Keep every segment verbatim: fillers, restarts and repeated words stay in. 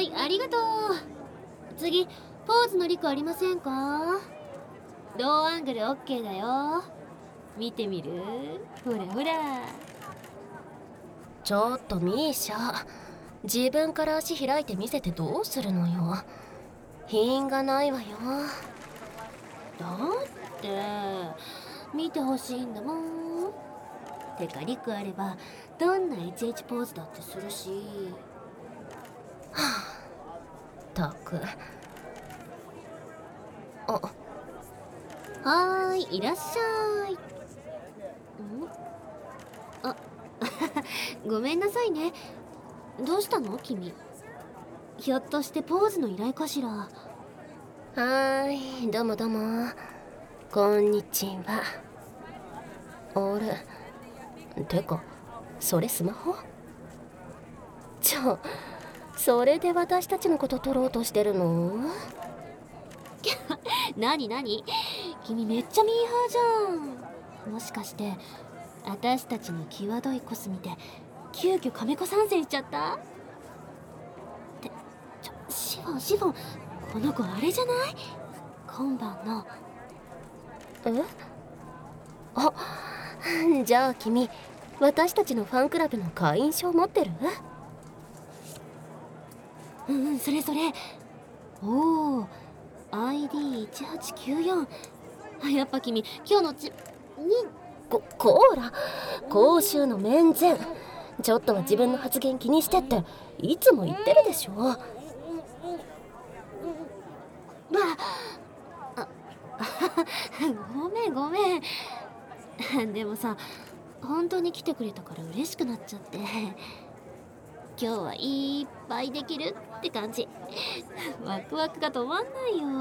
ーい、ありがとう。次ポーズのリクありませんか？ローアングル OK だよ。見てみる？ほらほら。 ちょっとミーシャ、自分から足開いて見せてどうするのよ。品がないわよ。 だって見てほしいんだもん。てかリクあればどんな エイチエイチ ポーズだってするし。 はあ、たく。あ、 はーい、いらっしゃい。んあごめんなさいね。どうしたの君？ひょっとしてポーズの依頼かしら？ はーい、どうもどうも。こんにちは。あれ、てかそれスマホ？ちょ、それで私たちのこと撮ろうとしてるの？ なになに？君めっちゃミーハーじゃん。もしかして私たちの際どいコス見て急遽カメ子参戦しちゃった？ってちょシフォンシフォン、この子あれじゃない？今晩の。 え？あ、じゃあ君、私たちのファンクラブの会員証持ってる？ うんうん、それそれ。おお、 アイディーいちはちきゅうよん。 やっぱ君今日のちにこ、こーら、公衆の面前。ちょっとは自分の発言気にしてっていつも言ってるでしょ。 わあごめんごめん。でもさ、本当に来てくれたから嬉しくなっちゃって、今日はいっぱいできるって感じ。ワクワクが止まんないよ。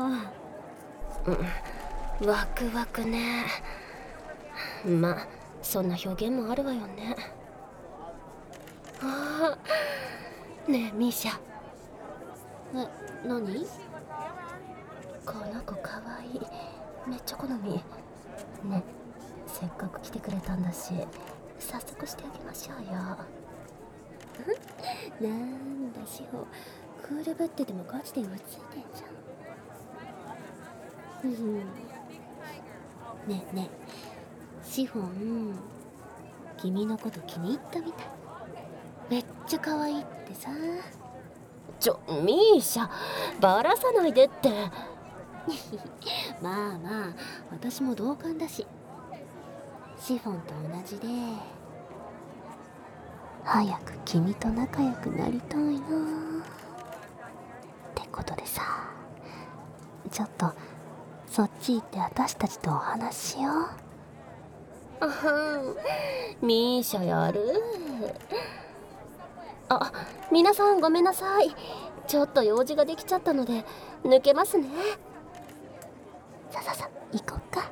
うん、ワクワクね。まあそんな表現もあるわよね。ああ、ねえミーシャ。 え、何？ この子かわいい。めっちゃ好み。ね、せっかく来てくれたんだし早速してあげましょうよ。 なんだシホ、クールぶっててもガチでうついてんじゃん。うんねえねえシフォン、君のこと気に入ったみたい。めっちゃ可愛いってさ。 ちょミーシャ、バラさないでって。 まあまあ私も同感だし。シフォンと同じで早く君と仲良くなりたいなってことでさ、ちょっとそっち行って私たちとお話ししよう。 あはん、ミーシャやる。あ、皆さんごめんなさい。ちょっと用事ができちゃったので抜けますね。 さささ行こっか。